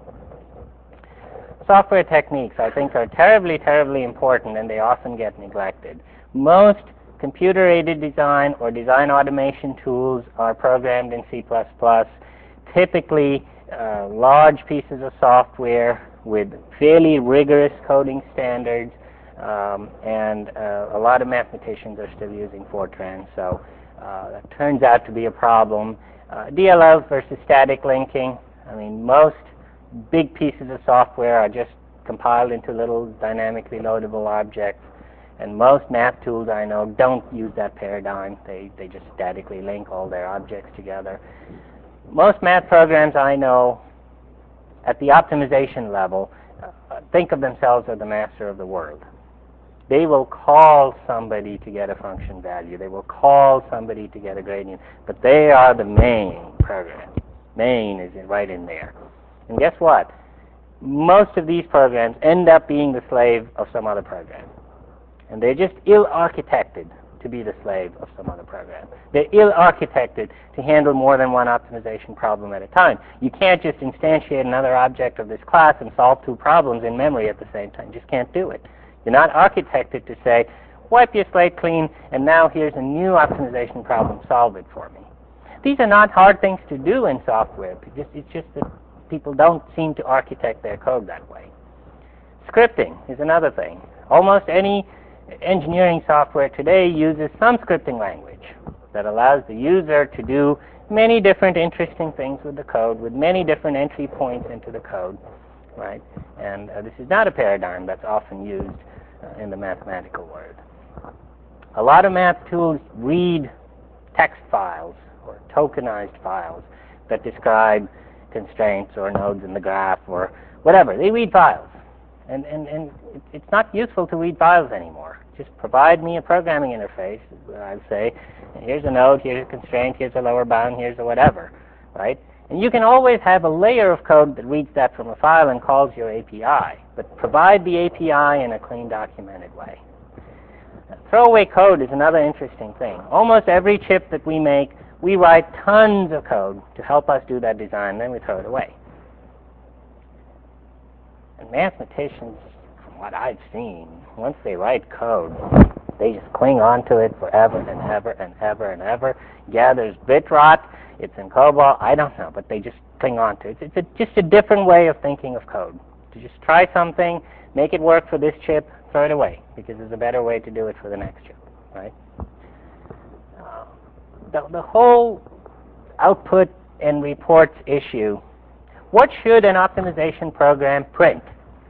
Software techniques, I think, are terribly, terribly important, and they often get neglected. Most computer-aided design or design automation tools are programmed in C plus plus, typically uh, large pieces of software with fairly rigorous coding standards, um, and uh, a lot of mathematicians are still using Fortran, so uh, that turns out to be a problem. Uh, D L L versus static linking, I mean, most big pieces of software are just compiled into little dynamically loadable objects, and most math tools I know don't use that paradigm. They, they just statically link all their objects together. Most math programs I know at the optimization level uh, think of themselves as the master of the world. They will call somebody to get a function value. They will call somebody to get a gradient, but they are the main program. Main is right in there. And guess what? Most of these programs end up being the slave of some other program. And they're just ill-architected to be the slave of some other program. They're ill-architected to handle more than one optimization problem at a time. You can't just instantiate another object of this class and solve two problems in memory at the same time. You just can't do it. You're not architected to say, wipe your slate clean, and now here's a new optimization problem, solve it for me. These are not hard things to do in software. It's just that people don't seem to architect their code that way. Scripting is another thing. Almost any engineering software today uses some scripting language that allows the user to do many different interesting things with the code, with many different entry points into the code, right? And uh, this is not a paradigm that's often used uh, in the mathematical world. A lot of math tools read text files or tokenized files that describe constraints or nodes in the graph or whatever. They read files. And, and, and it's not useful to read files anymore. Just provide me a programming interface. I'd say, here's a node, here's a constraint, here's a lower bound, here's a whatever, right? And you can always have a layer of code that reads that from a file and calls your A P I, but provide the A P I in a clean, documented way. Now, throwaway code is another interesting thing. Almost every chip that we make, we write tons of code to help us do that design, then we throw it away. And mathematicians, from what I've seen, once they write code, they just cling on to it forever and ever and ever and ever. Yeah, there's bit rot. It's in COBOL. I don't know, but they just cling on to it. It's a, just a different way of thinking of code. To just try something, make it work for this chip, throw it away because there's a better way to do it for the next job, right? Uh, the, the whole output and reports issue, what should an optimization program print?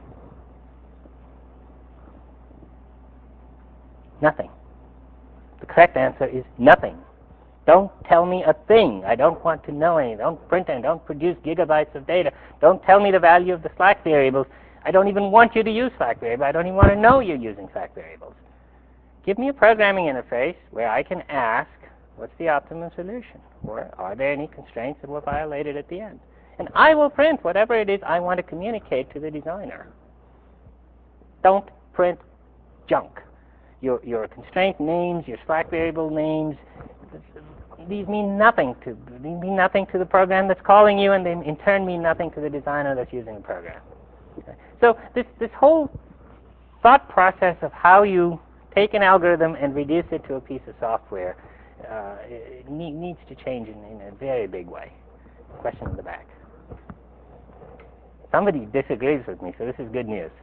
Nothing. The correct answer is nothing. Don't tell me a thing. I don't want to know anything. Don't print and don't produce gigabytes of data. Don't tell me the value of the Slack variables. I don't even want you to use Slack variables. I don't even want to know you're using Slack variables. Give me a programming interface where I can ask, what's the optimum solution? Or are there any constraints that were violated at the end? And I will print whatever it is I want to communicate to the designer. Don't print junk. Your, your constraint names, your Slack variable names, these mean nothing to these mean nothing to the program that's calling you, and they in turn mean nothing to the designer that's using the program. Okay. So this this whole thought process of how you take an algorithm and reduce it to a piece of software uh, it need, needs to change in, in a very big way. Question in the back. Somebody disagrees with me, so this is good news.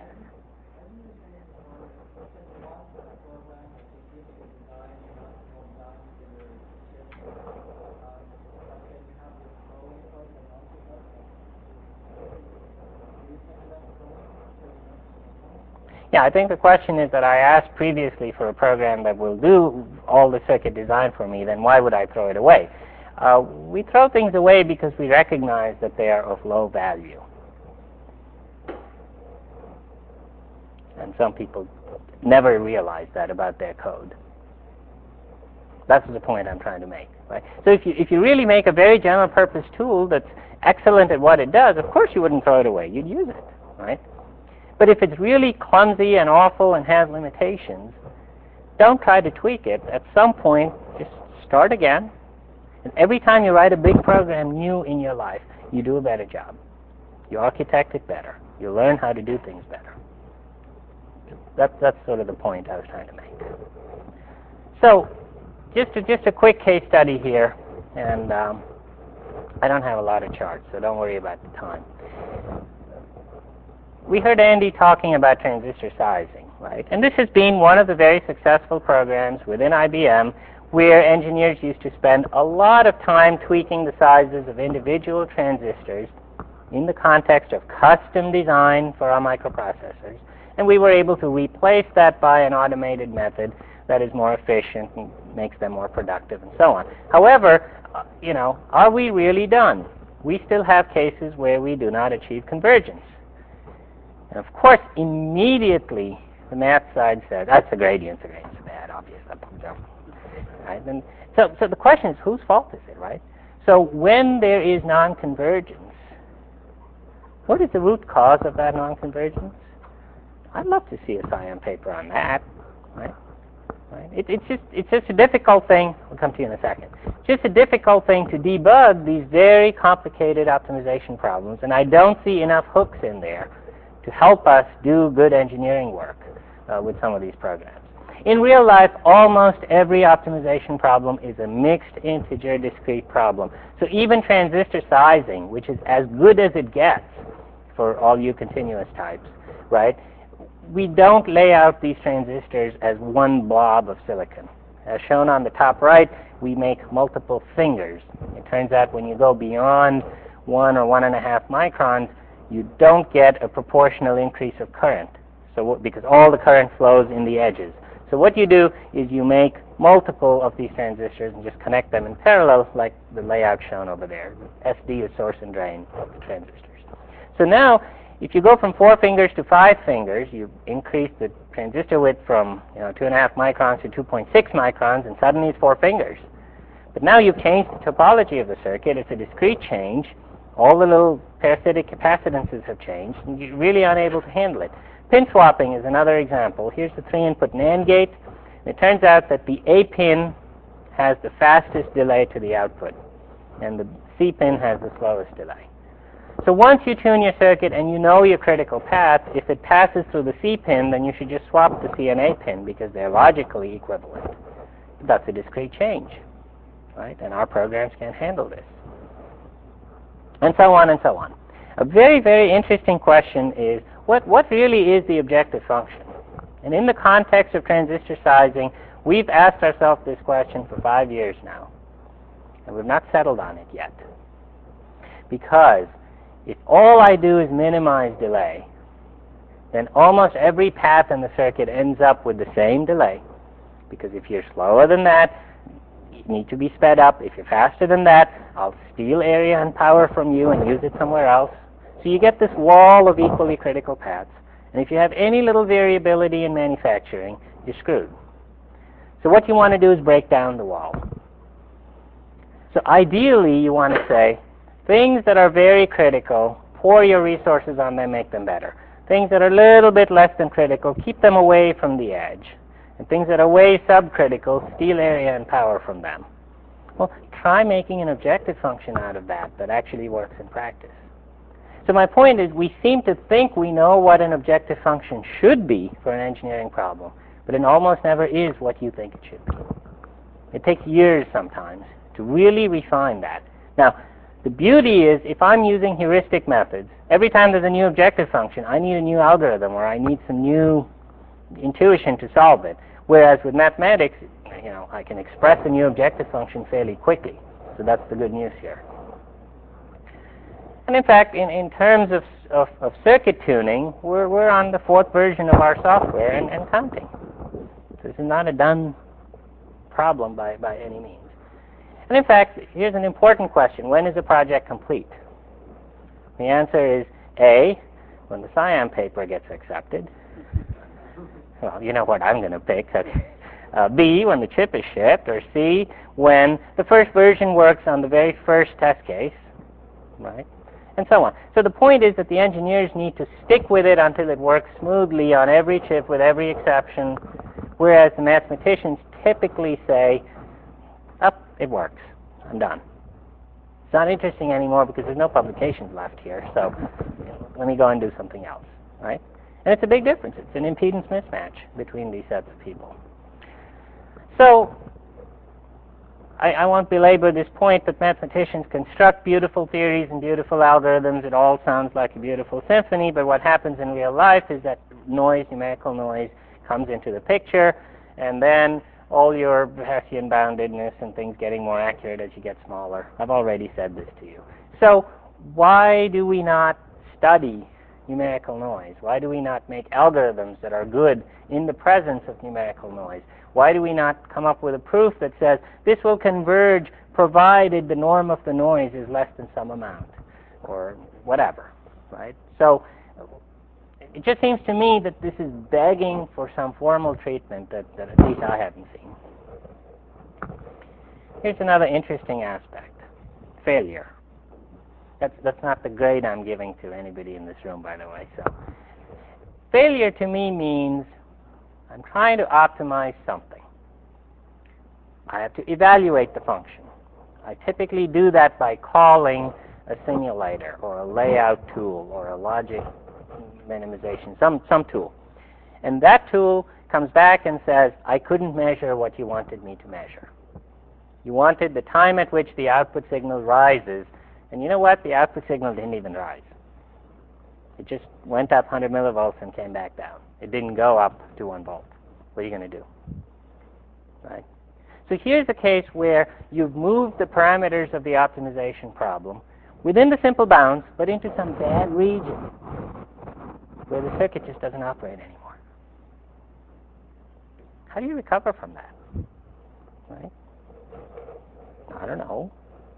Yeah, I think the question is that I asked previously for a program that will do all the circuit design for me, then why would I throw it away? Uh, we throw things away because we recognize that they are of low value. And some people never realize that about their code. That's the point I'm trying to make. Right? So if you, if you really make a very general purpose tool that's excellent at what it does, of course you wouldn't throw it away. You'd use it, right? But if it's really clumsy and awful and has limitations, don't try to tweak it. At some point, just start again. And every time you write a big program new in your life, you do a better job. You architect it better. You learn how to do things better. That, that's sort of the point I was trying to make. So, just a, just a quick case study here. And um, I don't have a lot of charts, so don't worry about the time. We heard Andy talking about transistor sizing, right? And this has been one of the very successful programs within I B M where engineers used to spend a lot of time tweaking the sizes of individual transistors in the context of custom design for our microprocessors. And we were able to replace that by an automated method that is more efficient and makes them more productive and so on. However, uh, you know, are we really done? We still have cases where we do not achieve convergence. And of course, immediately the math side says, that's the gradients, the gradients are bad, obviously. Right? And so, so the question is, whose fault is it, right? So when there is non-convergence, what is the root cause of that non-convergence? I'd love to see a science paper on that, right? Right? It, it's just it's just a difficult thing. We'll come to you in a second. It's just a difficult thing to debug these very complicated optimization problems, and I don't see enough hooks in there to help us do good engineering work uh, with some of these programs. In real life, almost every optimization problem is a mixed integer discrete problem. So even transistor sizing, which is as good as it gets for all you continuous types, right? We don't lay out these transistors as one blob of silicon. As shown on the top right, we make multiple fingers. It turns out when you go beyond one or one and a half microns, you don't get a proportional increase of current, so because all the current flows in the edges. So what you do is you make multiple of these transistors and just connect them in parallel, like the layout shown over there. S D is source and drain of the transistors. So now, if you go from four fingers to five fingers, you increase the transistor width from you know two and a half microns to two point six microns, and suddenly it's four fingers. But now you've changed the topology of the circuit. It's a discrete change. All the little parasitic capacitances have changed, and you're really unable to handle it. Pin swapping is another example. Here's the three-input NAND gate. It turns out that the A pin has the fastest delay to the output, and the C pin has the slowest delay. So once you tune your circuit and you know your critical path, if it passes through the C pin, then you should just swap the C and A pin because they're logically equivalent. But that's a discrete change, right? And our programs can't handle this. And so on and so on. A very, very interesting question is, what, what really is the objective function? And in the context of transistor sizing, we've asked ourselves this question for five years now, and we've not settled on it yet. Because if all I do is minimize delay, then almost every path in the circuit ends up with the same delay. Because if you're slower than that, you need to be sped up. If you're faster than that, I'll steal area and power from you and use it somewhere else. So you get this wall of equally critical paths. And if you have any little variability in manufacturing, you're screwed. So what you want to do is break down the wall. So ideally, you want to say, things that are very critical, pour your resources on them, make them better. Things that are a little bit less than critical, keep them away from the edge. And things that are way subcritical, steal area and power from them. Well, try making an objective function out of that that actually works in practice. So my point is, we seem to think we know what an objective function should be for an engineering problem, but it almost never is what you think it should be. It takes years sometimes to really refine that. Now, the beauty is, if I'm using heuristic methods, every time there's a new objective function, I need a new algorithm, or I need some new intuition to solve it. Whereas with mathematics, you know, I can express a new objective function fairly quickly. So that's the good news here. And in fact, in, in terms of, of, of circuit tuning, we're, we're on the fourth version of our software and, and counting. So this is not a done problem by, by any means. And in fact, here's an important question. When is a project complete? The answer is A, when the SIAM paper gets accepted. Well, you know what I'm going to pick. Uh, B, when the chip is shipped. Or C, when the first version works on the very first test case. Right? And so on. So the point is that the engineers need to stick with it until it works smoothly on every chip with every exception, whereas the mathematicians typically say, oh, it works. I'm done. It's not interesting anymore because there's no publications left here, so you know, let me go and do something else. Right? And it's a big difference. It's an impedance mismatch between these sets of people. So I, I won't belabor this point, but mathematicians construct beautiful theories and beautiful algorithms. It all sounds like a beautiful symphony, but what happens in real life is that noise, numerical noise, comes into the picture, and then all your Hessian boundedness and things getting more accurate as you get smaller. I've already said this to you. So why do we not study numerical noise? Why do we not make algorithms that are good in the presence of numerical noise? Why do we not come up with a proof that says this will converge provided the norm of the noise is less than some amount, or whatever, right? So it just seems to me that this is begging for some formal treatment that, that at least I haven't seen. Here's another interesting aspect: failure. That's, that's not the grade I'm giving to anybody in this room, by the way. So, failure to me means I'm trying to optimize something. I have to evaluate the function. I typically do that by calling a simulator or a layout tool or a logic minimization, some, some tool. And that tool comes back and says, I couldn't measure what you wanted me to measure. You wanted the time at which the output signal rises. And you know what? The output signal didn't even rise. It just went up one hundred millivolts and came back down. It didn't go up to one volt. What are you going to do? Right? So here's a case where you've moved the parameters of the optimization problem within the simple bounds, but into some bad region where the circuit just doesn't operate anymore. How do you recover from that? Right? I don't know.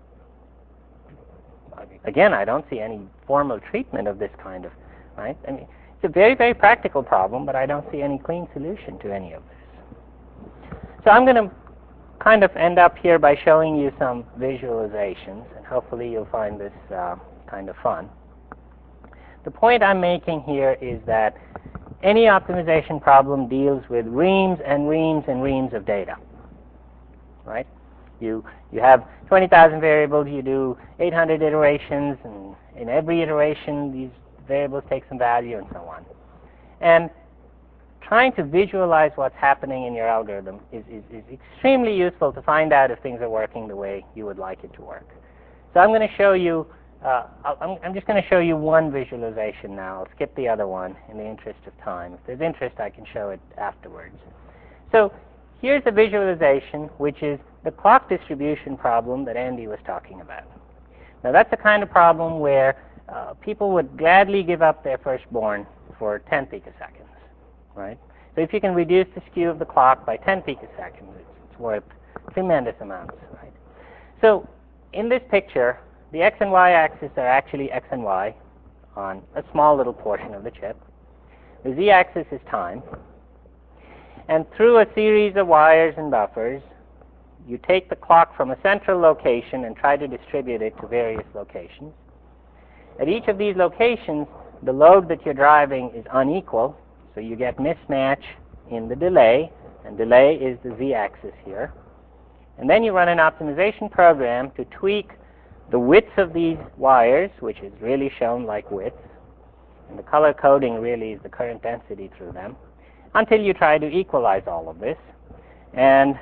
Again, I don't see any formal treatment of this kind of, right? I mean, it's a very, very practical problem, but I don't see any clean solution to any of this. So I'm going to kind of end up here by showing you some visualizations, and hopefully you'll find this uh, kind of fun. The point I'm making here is that any optimization problem deals with reams and reams and reams of data, right? You, you have twenty thousand variables, you do eight hundred iterations, and in every iteration these variables take some value and so on. And trying to visualize what's happening in your algorithm is, is, is extremely useful to find out if things are working the way you would like it to work. So I'm going to show you Uh, I'm, I'm just going to show you one visualization now. I'll skip the other one in the interest of time. If there's interest, I can show it afterwards. So here's a visualization, which is the clock distribution problem that Andy was talking about. Now that's the kind of problem where uh, people would gladly give up their firstborn for ten picoseconds, right? So if you can reduce the skew of the clock by ten picoseconds, it's, it's worth tremendous amounts, right? So in this picture, the x and y axis are actually x and y on a small little portion of the chip. The z-axis is time. And through a series of wires and buffers, you take the clock from a central location and try to distribute it to various locations. At each of these locations, the load that you're driving is unequal, so you get mismatch in the delay, and delay is the z-axis here. And then you run an optimization program to tweak the width of these wires, which is really shown like width, and the color coding really is the current density through them, until you try to equalize all of this. And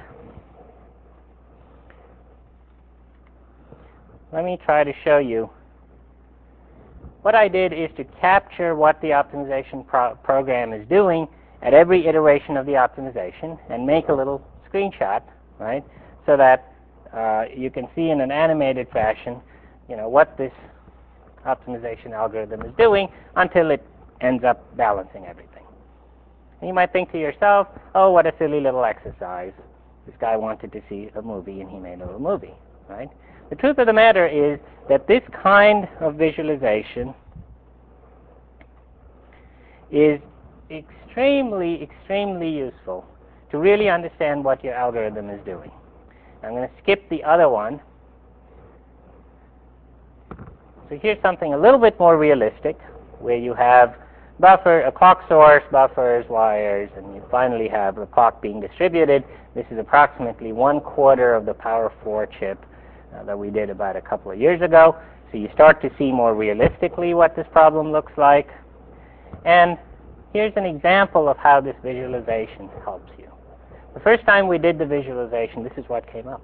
let me try to show you. What I did is to capture what the optimization pro program is doing at every iteration of the optimization and make a little screenshot, right, so that uh, you can see in an animated fashion, you know, what this optimization algorithm is doing until it ends up balancing everything. And you might think to yourself, oh, what a silly little exercise. This guy wanted to see a movie and he made a little movie, right? The truth of the matter is that this kind of visualization is extremely, extremely useful to really understand what your algorithm is doing. I'm going to skip the other one. So here's something a little bit more realistic, where you have buffer, a clock source, buffers, wires, and you finally have the clock being distributed. This is approximately one quarter of the Power four chip Uh, that we did about a couple of years ago. So you start to see more realistically what this problem looks like. And here's an example of how this visualization helps you. The first time we did the visualization, this is what came up.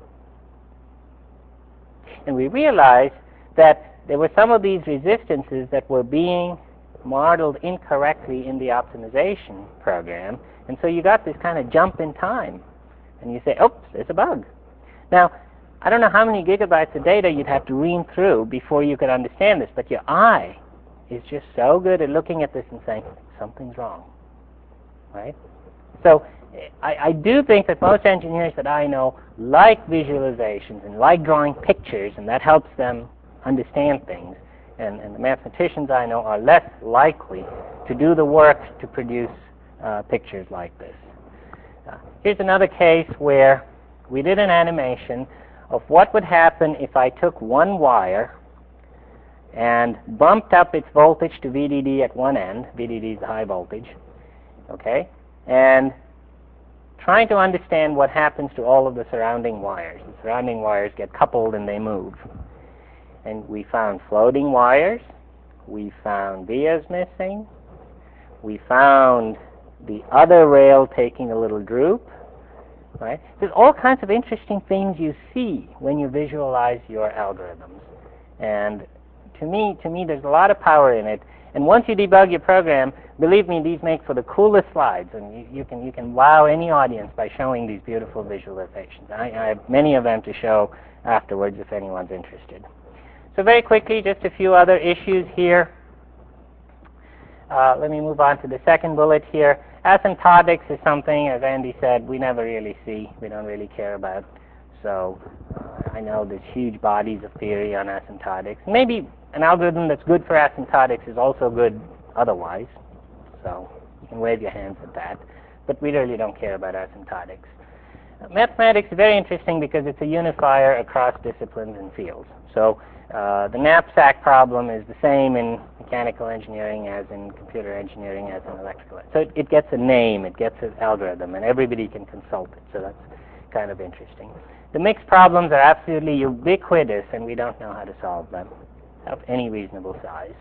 And we realized that there were some of these resistances that were being modeled incorrectly in the optimization program. And so you got this kind of jump in time. And you say, oops, there's a bug. Now, I don't know how many gigabytes of data you'd have to ream through before you could understand this, but your eye is just so good at looking at this and saying, something's wrong, right? So I, I do think that most engineers that I know like visualizations and like drawing pictures, and that helps them understand things. And, and the mathematicians I know are less likely to do the work to produce uh, pictures like this. Uh, here's another case where we did an animation of what would happen if I took one wire and bumped up its voltage to V D D at one end. V D D is the high voltage, okay? And trying to understand what happens to all of the surrounding wires. The surrounding wires get coupled and they move. And we found floating wires. We found vias missing. We found the other rail taking a little droop. Right? There's all kinds of interesting things you see when you visualize your algorithms. And to me, to me, there's a lot of power in it. And once you debug your program, believe me, these make for the coolest slides. And you, you can you can wow any audience by showing these beautiful visualizations. I, I have many of them to show afterwards if anyone's interested. So very quickly, just a few other issues here. Uh, let me move on to the second bullet here. Asymptotics is something, as Andy said, we never really see, we don't really care about. So uh, I know there's huge bodies of theory on asymptotics. Maybe an algorithm that's good for asymptotics is also good otherwise. So you can wave your hands at that. But we really don't care about asymptotics. Uh, mathematics is very interesting because it's a unifier across disciplines and fields. So Uh, the knapsack problem is the same in mechanical engineering as in computer engineering as in electrical. So it, it gets a name, it gets an algorithm, and everybody can consult it. So that's kind of interesting. The mixed problems are absolutely ubiquitous, and we don't know how to solve them of any reasonable size.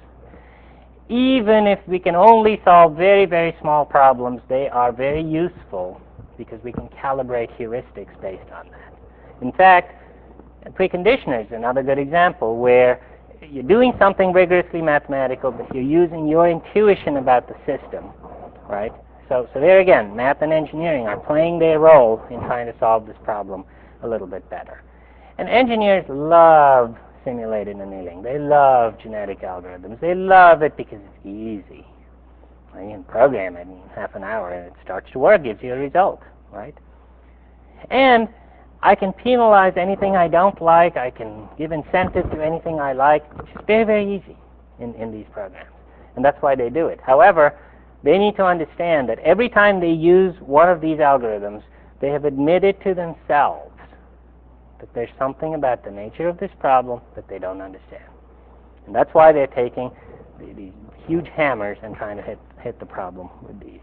Even if we can only solve very, very small problems, they are very useful because we can calibrate heuristics based on that. In fact, preconditioners, another good example, where you're doing something rigorously mathematical, but you're using your intuition about the system, right? So, so there again, math and engineering are playing their role in trying to solve this problem a little bit better. And engineers love simulated annealing. They love genetic algorithms. They love it because it's easy. You can program it in half an hour and it starts to work, gives you a result, right? And I can penalize anything I don't like. I can give incentive to anything I like. It's very, very easy in, in these programs. And that's why they do it. However, they need to understand that every time they use one of these algorithms, they have admitted to themselves that there's something about the nature of this problem that they don't understand. And that's why they're taking the, these huge hammers and trying to hit, hit the problem with these.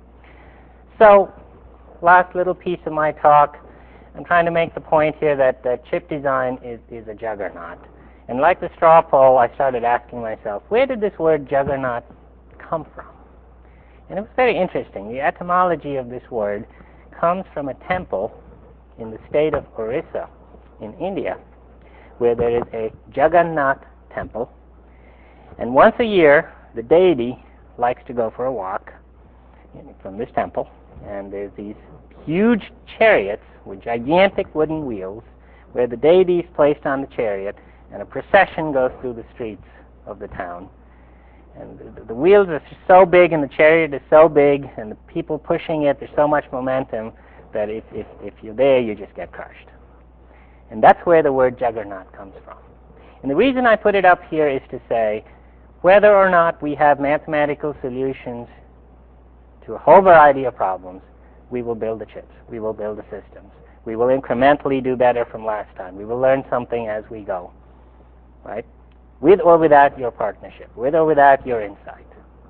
So, last little piece of my talk, I'm trying to make the point here that, that chip design is, is a juggernaut. And like the straw poll, I started asking myself, where did this word juggernaut come from? And it was very interesting. The etymology of this word comes from a temple in the state of Orissa in India, where there is a Jagannath temple. And once a year, the deity likes to go for a walk from this temple. And there's these huge chariots with gigantic wooden wheels where the deity is placed on the chariot and a procession goes through the streets of the town. And the, the wheels are so big and the chariot is so big and the people pushing it, there's so much momentum that if, if, if you're there, you just get crushed. And that's where the word juggernaut comes from. And the reason I put it up here is to say, whether or not we have mathematical solutions to a whole variety of problems, we will build the chips, we will build the systems. We will incrementally do better from last time. We will learn something as we go, right? With or without your partnership, with or without your insight.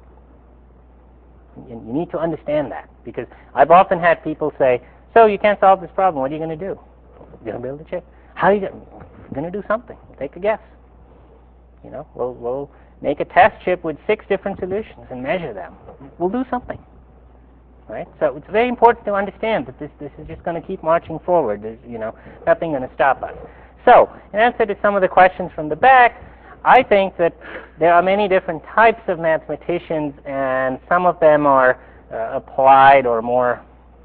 You, you need to understand that, because I've often had people say, so you can't solve this problem, what are you going to do? You're going to build a chip? How are you going to do something? Take a guess. You know, we'll, we'll make a test chip with six different solutions and measure them. We'll do something. Right? So it's very important to understand that this, this is just going to keep marching forward. There's, you know, nothing going to stop us. So, in answer to some of the questions from the back, I think that there are many different types of mathematicians, and some of them are uh, applied or more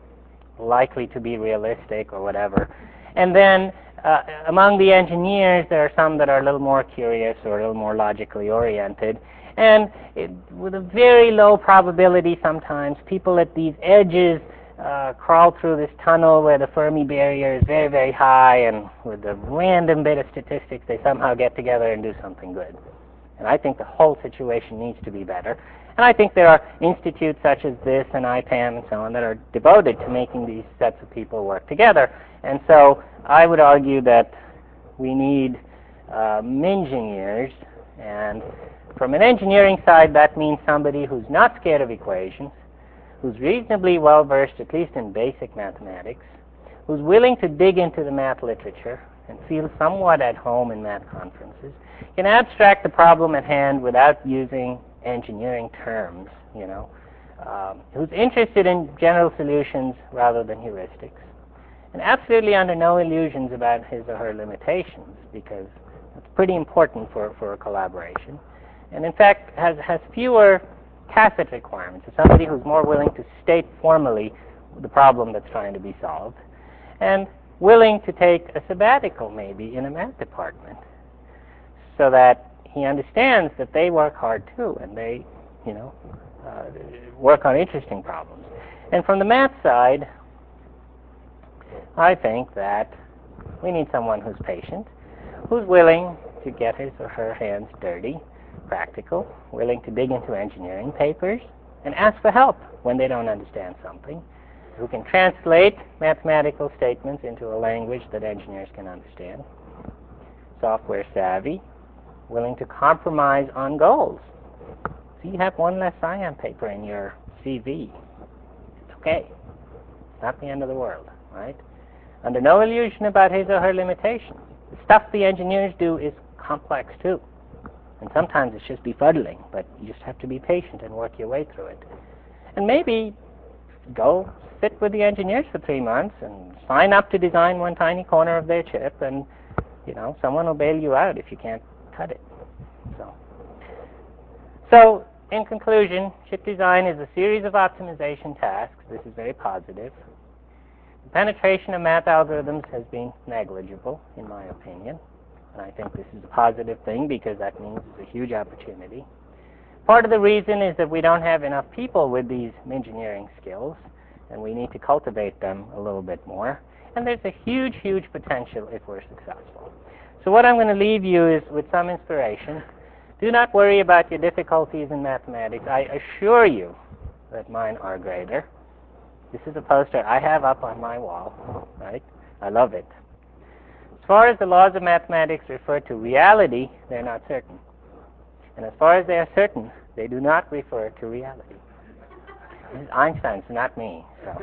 likely to be realistic or whatever. And then uh, among the engineers, there are some that are a little more curious or a little more logically oriented. And it, with a very low probability sometimes, people at these edges uh, crawl through this tunnel where the Fermi barrier is very, very high, and with a random bit of statistics, they somehow get together and do something good. And I think the whole situation needs to be better. And I think there are institutes such as this and I PAM and so on that are devoted to making these sets of people work together. And so I would argue that we need uh, engineers, and from an engineering side, that means somebody who's not scared of equations, who's reasonably well-versed, at least in basic mathematics, who's willing to dig into the math literature and feel somewhat at home in math conferences, can abstract the problem at hand without using engineering terms, you know, um, who's interested in general solutions rather than heuristics, and absolutely under no illusions about his or her limitations, because it's pretty important for, for a collaboration. And in fact, has, has fewer tacit requirements. It's somebody who's more willing to state formally the problem that's trying to be solved, and willing to take a sabbatical maybe in a math department, so that he understands that they work hard too, and they, you know, uh, work on interesting problems. And from the math side, I think that we need someone who's patient, who's willing to get his or her hands dirty, practical, willing to dig into engineering papers, and ask for help when they don't understand something, who can translate mathematical statements into a language that engineers can understand, software savvy, willing to compromise on goals. So you have one less science paper in your C V. It's okay. It's not the end of the world, right? Under no illusion about his or her limitations. The stuff the engineers do is complex too. And sometimes it's just befuddling, but you just have to be patient and work your way through it. And maybe go sit with the engineers for three months and sign up to design one tiny corner of their chip, and, you know, someone will bail you out if you can't cut it. So, so in conclusion, chip design is a series of optimization tasks. This is very positive. The penetration of math algorithms has been negligible, in my opinion. And I think this is a positive thing because that means it's a huge opportunity. Part of the reason is that we don't have enough people with these engineering skills, and we need to cultivate them a little bit more. And there's a huge, huge potential if we're successful. So what I'm going to leave you is with some inspiration. Do not worry about your difficulties in mathematics. I assure you that mine are greater. This is a poster I have up on my wall, right? I love it. As far as the laws of mathematics refer to reality, they're not certain. And as far as they are certain, they do not refer to reality. This is Einstein's, not me. So.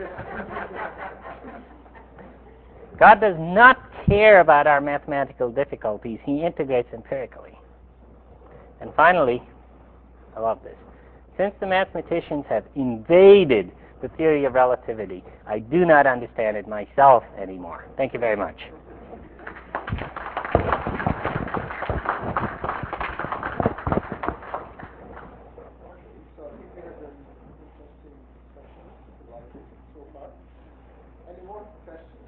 God does not care about our mathematical difficulties. He integrates empirically. And finally, I love this. Since the mathematicians have invaded the theory of relativity, I do not understand it myself anymore. Thank you very much. So I think we had an interesting session so far. Any more questions?